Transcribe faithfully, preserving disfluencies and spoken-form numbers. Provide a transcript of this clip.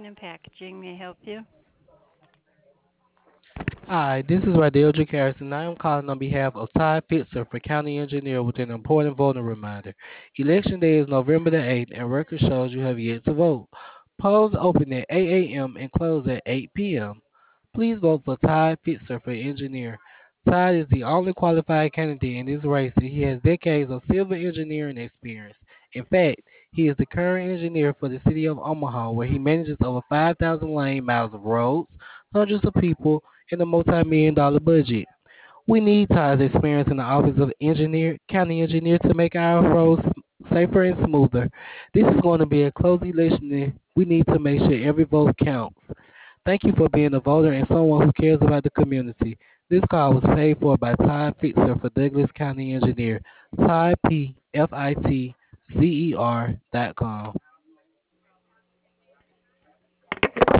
and Packaging. May I help you? Hi, this is Radell Harrison. I am calling on behalf of Ty Pitzer for County Engineer with an important voting reminder. Election Day is November the eighth, and record shows you have yet to vote. Polls open at eight a m and close at eight p m Please vote for Ty Pitzer for engineer. Ty is the only qualified candidate in this race, and he has decades of civil engineering experience. In fact, he is the current engineer for the city of Omaha, where he manages over five thousand lane miles of roads, hundreds of people, and a multi-million dollar budget. We need Ty's experience in the office of engineer, county engineer to make our roads safer and smoother. This is going to be a close election and we need to make sure every vote counts. Thank you for being a voter and someone who cares about the community. This call was paid for by Ty Fitzer for Douglas County Engineer. Ty P F I T Z E R dot com.